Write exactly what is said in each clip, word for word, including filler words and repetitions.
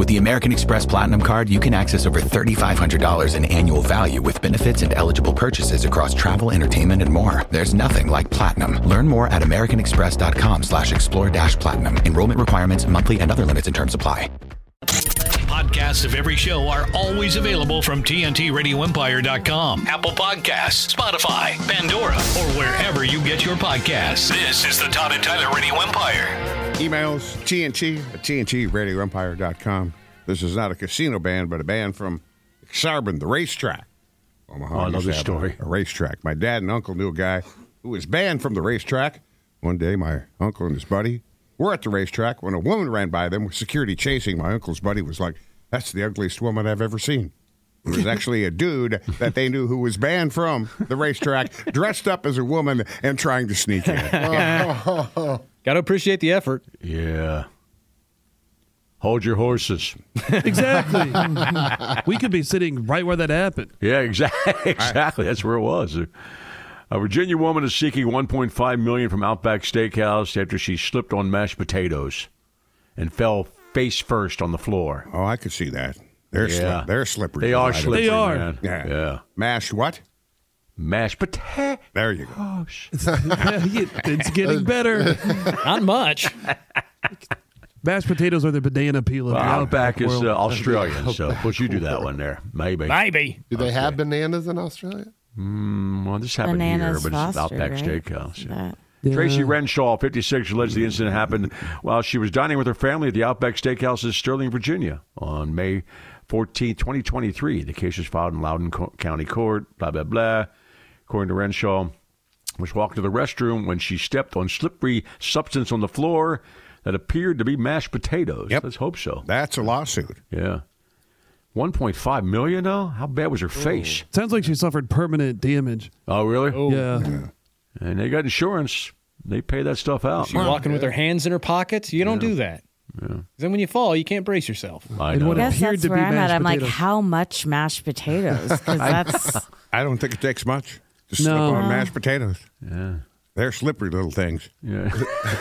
With the American Express Platinum Card, you can access over three thousand five hundred dollars in annual value with benefits and eligible purchases across travel, entertainment, and more. There's nothing like Platinum. Learn more at americanexpress.com slash explore dash platinum. Enrollment requirements, monthly and other limits and terms apply. Podcasts of every show are always available from T N T radio empire dot com, Apple Podcasts, Spotify, Pandora, or wherever you get your podcasts. This is the Todd and Tyler Radio Empire. Emails, T N T at T N T radio empire dot com. This is not a casino band, but a band from Xarban, the racetrack. Omaha. Oh, I love this story. A, a racetrack. My dad and uncle knew a guy who was banned from the racetrack. One day, my uncle and his buddy were at the racetrack when a woman ran by them with security chasing. My uncle's buddy was like, "That's the ugliest woman I've ever seen." It was actually a dude that they knew who was banned from the racetrack, dressed up as a woman and trying to sneak in. Got to appreciate the effort. Yeah. Hold your horses. Exactly. We could be sitting right where that happened. Yeah, exactly. Exactly. That's where it was. A Virginia woman is seeking one point five million dollars from Outback Steakhouse after she slipped on mashed potatoes and fell face first on the floor. Oh, I could see that. They're yeah. sli- they're slippery. They are slippery. They are. Man. Yeah. yeah. Mashed what? Mashed potatoes. There you go. It's getting better. Not much. Mashed potatoes are the banana peel of Well, the Outback is world. uh, Australian, so of course you do that one there. Maybe. Maybe. Do they have bananas in Australia? Mm, well, this happened Bananas here, but it's Foster, Outback right? Steakhouse. Yeah. That. Yeah. Tracy Renshaw, fifty-six, alleged the incident happened while she was dining with her family at the Outback Steakhouse in Sterling, Virginia on May fourteenth, twenty twenty-three. The case was filed in Loudoun Co- County Court, blah, blah, blah. According to Renshaw, was walked to the restroom when she stepped on slippery substance on the floor that appeared to be mashed potatoes. Yep. Let's hope so. That's a lawsuit. Yeah. one point five million dollars, though? How bad was her face? Sounds like she suffered permanent damage. Oh, really? Yeah. And they got insurance. They pay that stuff out. She's walking with her hands in her pockets. You don't do that. Yeah. Then when you fall, you can't brace yourself. I And know. what I guess appeared that's to be where I'm at. mashed I'm like, potatoes. how much mashed potatoes? Because that's I don't think it takes much to slip No. on mashed potatoes. Yeah. They're slippery little things. Yeah.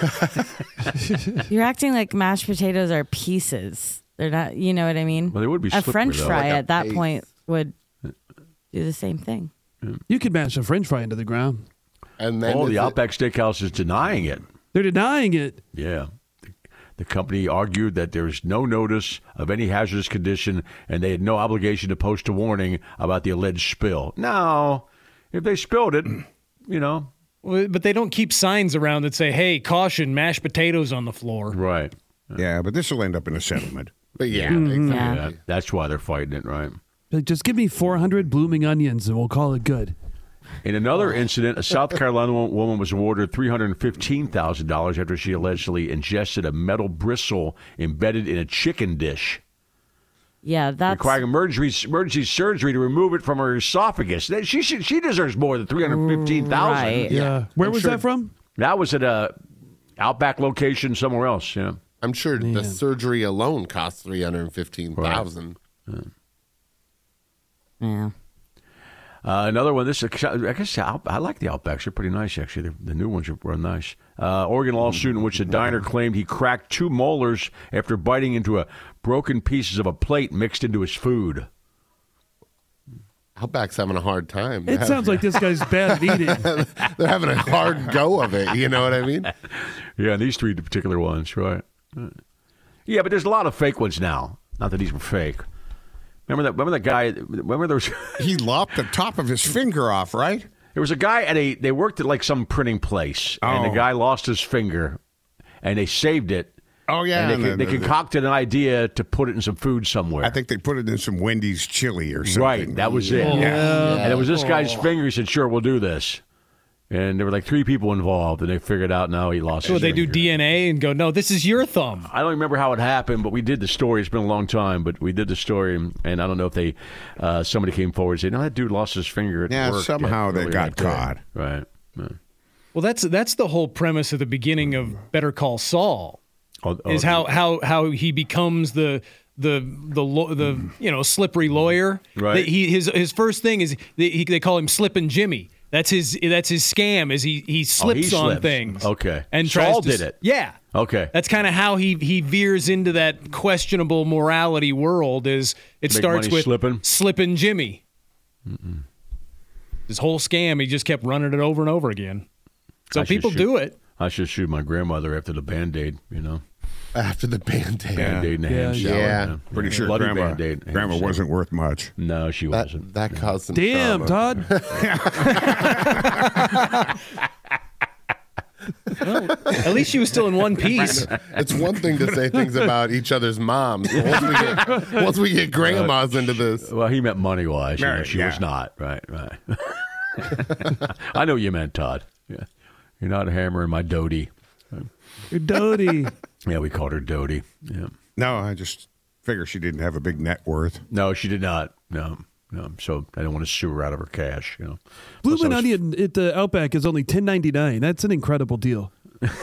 you're acting like mashed potatoes are pieces. They're not. You know what I mean? Well, they would be a slippery, French though. fry Like a at that paste. point would do the same thing. You could mash a French fry into the ground. And then Oh, is the it- Outback Steakhouse is denying it. They're denying it. Yeah. The, the company argued that there is no notice of any hazardous condition and they had no obligation to post a warning about the alleged spill. No. If they spilled it, you know. Well, but they don't keep signs around that say, hey, caution, mashed potatoes on the floor. Right. Yeah, but this will end up in a settlement. But yeah, Yeah. exactly. Yeah. That's why they're fighting it, right? Like, just give me four hundred blooming onions and we'll call it good. In another incident, a South Carolina woman was awarded three hundred fifteen thousand dollars after she allegedly ingested a metal bristle embedded in a chicken dish, Yeah, that's requiring emergency, emergency surgery to remove it from her esophagus. That- She should, she deserves more than three hundred fifteen thousand dollars. Right. Yeah. Where I'm was sure- that from? That was at a Outback location somewhere else. Yeah. I'm sure the surgery alone cost three hundred fifteen thousand dollars. yeah. Uh, another one. This I guess Out- I like the Outbacks. They're pretty nice, actually. The, the new ones are, are nice. Uh, Oregon lawsuit in which the diner claimed he cracked two molars after biting into a broken pieces of a plate mixed into his food. Outback's having a hard time. It sounds like this guy's bad at eating. They're having a hard go of it. You know what I mean? Yeah, these three particular ones, right? Yeah, but there's a lot of fake ones now. Not that these were fake. Remember that? Remember that guy? Remember there was He lopped the top of his finger off, right? there was a guy at a. They worked at like some printing place, and the Oh. guy lost his finger, and they saved it. Oh, yeah. And and they, the- they the- concocted an idea to put it in some food somewhere. I think they put it in some Wendy's chili or something. Right, that was it. Yeah. And it was this guy's finger. He said, "Sure, we'll do this." And there were like three people involved, and they figured out now he lost So his they do finger. D N A and go, no, this is your thumb. I don't remember how it happened, but we did the story. It's been a long time, but we did the story, and I don't know if they uh, somebody came forward and said, "No, that dude lost his finger at Yeah, work." somehow they earlier got that day." caught. Right. Yeah. Well, that's that's the whole premise at the beginning of Better Call Saul. Oh, oh, Is how, how how he becomes the the the lo- the you know slippery lawyer. Right. That He his his first thing is they, he, they call him Slippin' Jimmy That's his. That's his scam. Is he he slips he on slips. things? Okay. and Saul tries to, did it. Yeah. Okay. That's kind of how he he veers into that questionable morality world. Is it Make starts money with slipping? slipping Jimmy. Mm-mm. His whole scam, he just kept running it over and over again. So I should people shoot- do it. I should shoot my grandmother after the Band-Aid, you know. After the Band-Aid. Band-Aid and a Yeah, hand yeah. shower. Yeah. you know. Pretty sure Bloody grandma, Band-Aid, hand grandma shower. wasn't worth much. No, she That, wasn't. that caused some Damn, trauma. Todd. At least she was still in one piece. It's one thing to say things about each other's moms. But once we get, once we get grandmas into this, Well, he meant money-wise. You know, Right, she yeah. was not. Right, right. I know you meant, Todd. Yeah. You're not hammering my Dodie. You're Dodie. Yeah, we called her Dodie. Yeah. No, I just figure she didn't have a big net worth. No, she did not. No, no. So I don't want to sue her out of her cash. You know. Plus, I Bloomin' was- Onion at the Outback is only ten ninety-nine. That's an incredible deal.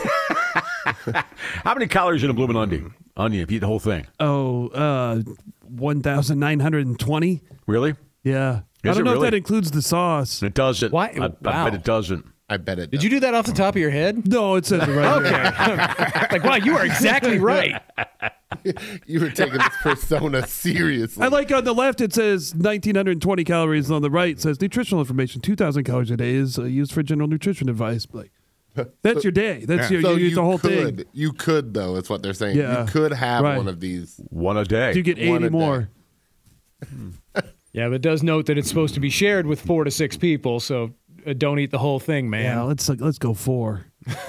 How many calories in a bloomin' onion? Onion, if you eat the whole thing. Oh, uh, one thousand nine hundred twenty. Really? Yeah. I Is don't it know really? if that includes the sauce. It doesn't. Why- I, I wow. bet it doesn't. I bet it. Did you do that off the top of your head? No, it says it right here. Okay. Like, wow, you are exactly right. You were taking this persona seriously. I like on the left it says one thousand nine hundred twenty calories. On the right it says nutritional information. two thousand calories a day is uh, used for general nutrition advice. Like, that's your day. That's Yeah. your so you you eat the whole could, thing. You could, though. Is what they're saying. Yeah. You could have Right. one of these. One a day. You get One eighty a more. Yeah, but it does note that it's supposed to be shared with four to six people, so uh, don't eat the whole thing, man. Yeah, let's let's go four.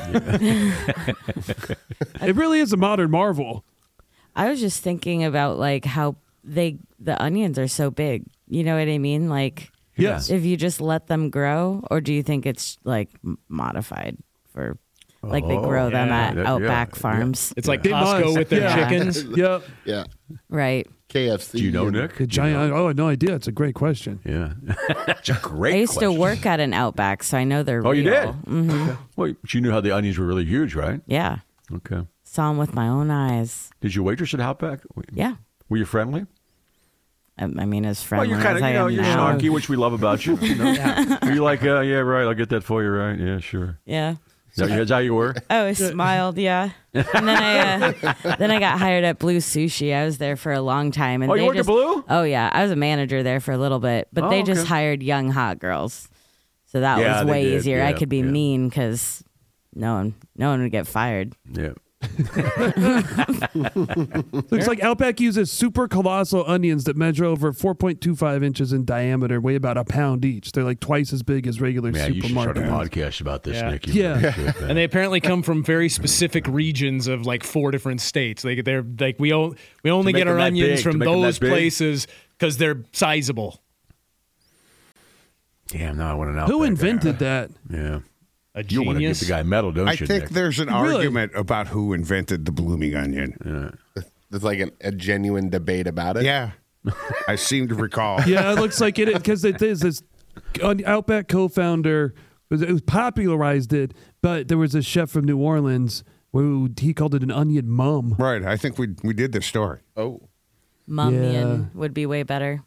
It really is a modern marvel. I was just thinking about like how they the onions are so big. You know what I mean? Like Yes. if you just let them grow, or do you think it's like m- modified for like they grow them yeah, at that- Outback yeah, Farms, It's like They Costco must. with their Yeah. chickens. Yep. Yeah. right? K F C. Do you know, and- Nick? The giant. Oh, no idea. It's a great question. Yeah. That's a great I used question. to work at an Outback, so I know they're Oh, real. you did? hmm Well, but you knew how the onions were really huge, right? Yeah, Okay. saw them with my own eyes. Did you waitress at Outback? Yeah, Were you friendly? I, I mean as Well, friendly you're kind as of, I you know, am you're now. snarky, which we love about you. you know? Were you like, uh, yeah, right, I'll get that for you, right? Yeah, sure. Yeah. Is that, is that how you were? Oh, I smiled, yeah. And then I uh, then I got hired at Blue Sushi. I was there for a long time, and Oh, you they worked at just, Blue? Oh yeah, I was a manager there for a little bit, but Oh, they okay. just hired young hot girls, so that Yeah, was they way did. easier. I Yeah, could be yeah. mean because no one no one would get fired. Yeah. Looks like Outback uses super colossal onions that measure over four point two five inches in diameter, weigh about a pound each. They're like twice as big as regular Man, you should start a supermarket. podcast about this, Yeah. Nick. You Yeah. really should, man. And they apparently come from very specific regions of like four different states. Like they're like we o- we only To make get our them that onions big, to from make them that those big? places because they're sizable. Damn, now I want to know. Who invented that? Yeah. A You want to give genius. the guy medal, don't I you, think Nick? there's an Really? argument about who invented the blooming onion. There's like an, a genuine debate about it. Yeah, I seem to recall. Yeah, it looks like it because it is this Outback co-founder was it was popularized it, but there was a chef from New Orleans who he called it an onion mum. Right, I think we we did this story. Oh. Mummian would be way better.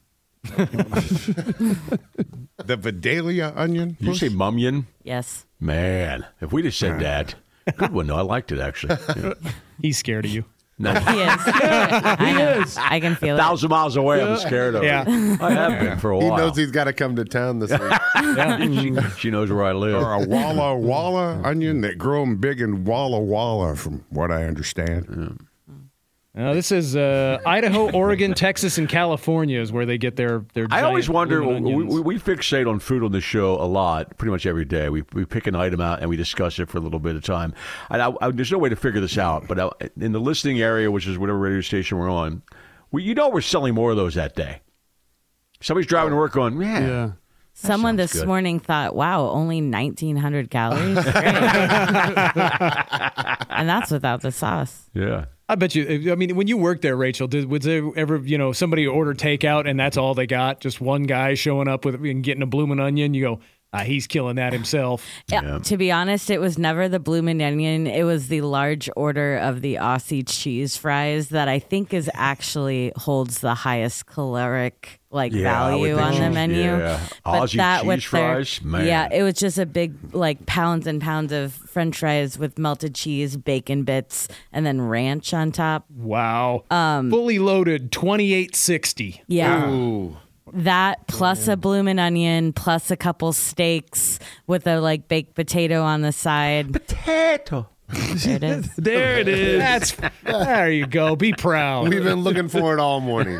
The Vidalia onion. Did you say mummian? Yes. Man, if we'd have said that, good one. though. I liked it, actually. Yeah. He's scared of you. No, He is. I know. I can feel it. thousand miles away, I'm scared of Yeah. it. I have been for a He while. knows he's got to come to town this week. she, she knows where I live. Or a Walla Walla onion that grow 'em big in Walla Walla, from what I understand. Uh, this is uh, Idaho, Oregon, Texas, and California is where they get their their. I always giant wonder. blooming We, onions. we, we fixate on food on the show a lot, pretty much every day. We we pick an item out and we discuss it for a little bit of time. And I, I, there's no way to figure this out. But I, in the listening area, which is whatever radio station we're on, we you know we're selling more of those that day. Somebody's driving to work going, man. Yeah. Someone sounds this good. morning thought, "Wow, only nineteen hundred calories," Great. And that's without the sauce. Yeah. I bet you. I mean, when you worked there, Rachel, did was there ever you know somebody order takeout and that's all they got? Just one guy showing up with and getting a blooming onion. You go, Uh, he's killing that himself. Yeah, Yeah. to be honest, it was never the bloomin' onion. It was the large order of the Aussie cheese fries that I think is actually holds the highest caloric like Yeah, I would value think on so. the menu. Yeah. Aussie cheese fries? Man. Yeah, it was just a big like pounds and pounds of French fries with melted cheese, bacon bits, and then ranch on top. Wow. Um, Fully loaded, twenty-eight sixty. Yeah. Ooh. That plus a bloomin' onion, plus a couple steaks with a like baked potato on the side. Potato. There it is. There it is. That's there you go. Be proud. We've been looking for it all morning.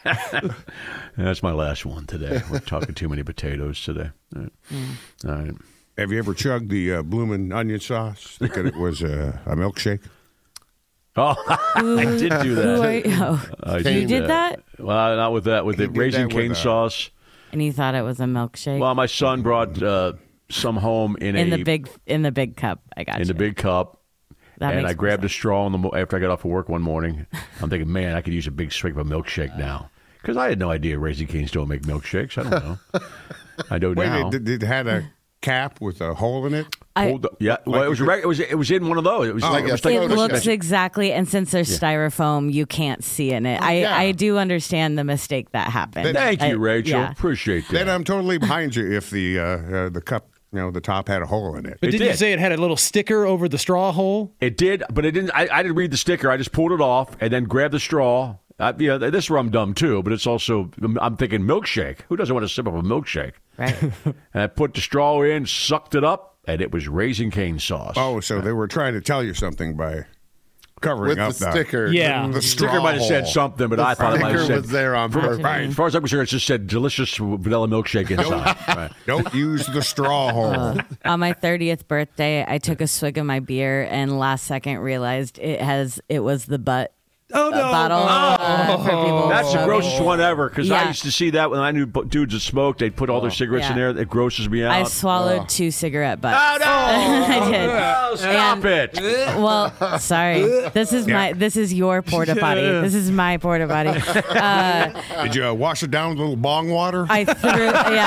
That's my last one today. We're talking too many potatoes today. All right. All right. Have you ever chugged the uh, bloomin' onion sauce thinking it was uh, a milkshake? Oh, I did do Who are that. you? Oh. I You did that? Well, not with that. With He the did Raising that with Cane a- sauce. And you thought it was a milkshake? Well, my son brought uh, some home in, in a the big in the big cup. I got in you. the big cup. That and makes I grabbed more a straw in the mo- after I got off of work one morning. I'm thinking, man, I could use a big swig of a milkshake now. Because I had no idea Raising Cane's don't make milkshakes. I don't know. I know Wait, now. did, did it had a cap with a hole in it? I- Hold up. Yeah, well, Like it was you reg- it was it was in one of those. It was Oh, like it yeah. was like It Photoshop. looks exactly, and since there's styrofoam, you can't see in it. I, yeah. I do understand the mistake that happened. Thank I- you, Rachel. yeah. Appreciate that. Then I'm totally behind you if the uh, uh, the cup, you know, the top had a hole in it. But It did you did. say it had a little sticker over the straw hole? It did, but it didn't. I, I didn't read the sticker. I just pulled it off and then grabbed the straw. I, yeah, this is where I'm dumb too, but it's also I'm thinking milkshake. Who doesn't want to sip of a milkshake? Right. And I put the straw in, sucked it up, and it was Raising Cane sauce. Oh, so they were trying to tell you something by covering With up the sticker. Yeah. the, the sticker straw might have said hole. something, but I thought it might have Sticker said. was there on purpose. Right. As far as I'm concerned, it just said delicious vanilla milkshake inside. Right. Don't use the straw hole. On my thirtieth birthday, I took a swig of my beer and last second realized it has it was the butt Oh, uh, no. bottle uh, for people That's the smoking. grossest one ever because I Yeah. used to see that when I knew bu- dudes that smoked. They'd put all their cigarettes in Yeah. there. It grosses me out. I swallowed two cigarette butts. Oh, no! I did. Oh, stop And- it! Well, sorry. This is my this is your porta potty. Yeah. This is my porta potty. Uh, Did you uh, wash it down with a little bong water? I threw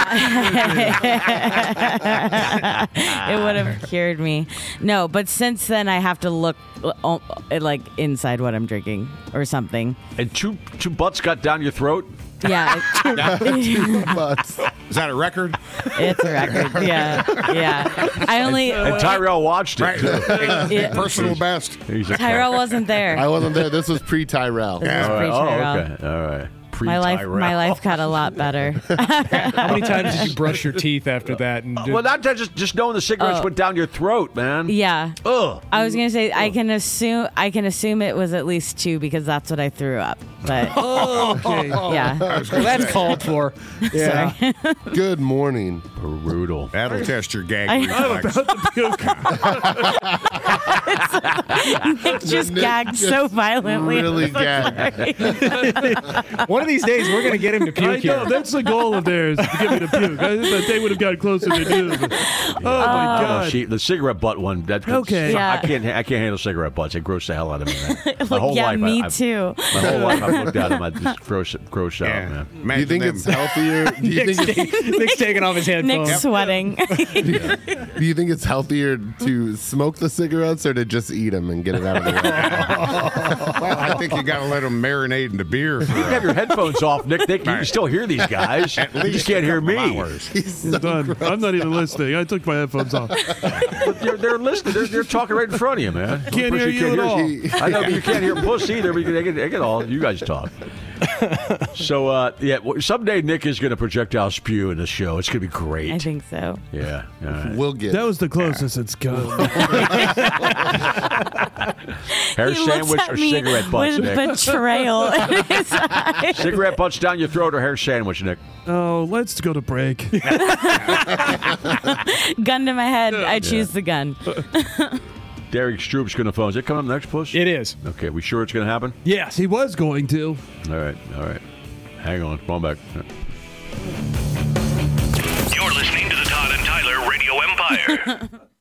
yeah. It would have cured me. No, but since then I have to look uh, like inside what I'm drinking or something. And two two butts got down your throat. Yeah. But Is that a record? It's a record. Yeah. Yeah. I only And Tyrell watched it. Right. Too. Yeah. Personal best. He's a Tyrell wasn't there. I wasn't there. This was pre-Tyrell. This was All right. Oh, pre-Tyrell. okay. All right. My life, Pre-Tyrell. my life got a lot better. How many times did you brush your teeth after that? And did- Well, not that, just just knowing the cigarettes Oh. went down your throat, man. Yeah. Ugh. I was gonna say I can assume I can assume it was at least two because that's what I threw up. But Okay. yeah, well, that's called for. Yeah. sorry. Good morning. Brutal. That'll test your gag I- reflex. Nick just Nick gagged just so violently. Really gagged. One of these days, we're gonna get him to I puke know here. that's the goal of theirs to get me to puke. I think that they would have gotten closer to do. But, oh my Oh, god! she, the cigarette butt one. That Okay. Yeah. I can't. I can't handle cigarette butts. It grosses the hell out of me. Man. My Like, whole yeah, life, me I, I've- too. My whole life, I've looked at them. I just gross, gross out, Yeah. man. Do you Imagine think them- it's healthier? Do you Nick's, think it's, Nick's taking off his headphones. Nick's sweating. do you think it's healthier to smoke the cigarettes or to just eat them and get it out of the way? Well, I think you got to let them marinate in the beer. For, You have your headphones off, Nick. Nick, you can Right. still hear these guys. at You least just can't a hear couple me. hours. He's I'm so done. I'm not even listening. I took my headphones off. They're, they're listening. They're, they're talking right in front of you, man. Can't hear you at all. I know, but you can't hear Puss either. But you can, they, can, they can all. You guys talk. So, uh, yeah, well, someday Nick is going to projectile spew in the show. It's going to be great. I think so. Yeah. All right. We'll get That was the closest it's come. Hair He looks sandwich at or me cigarette butts, with Nick? betrayal in his eyes. Cigarette butts down your throat or hair sandwich, Nick? Oh, let's go to break. Gun to my head. I choose the gun. Derek Stroop's going to phone. Is it coming up next, Puss? It is. Okay, we sure it's going to happen? Yes. He was going to. All right, all right. Hang on. Come on back. You're listening to the Todd and Tyler Radio Empire.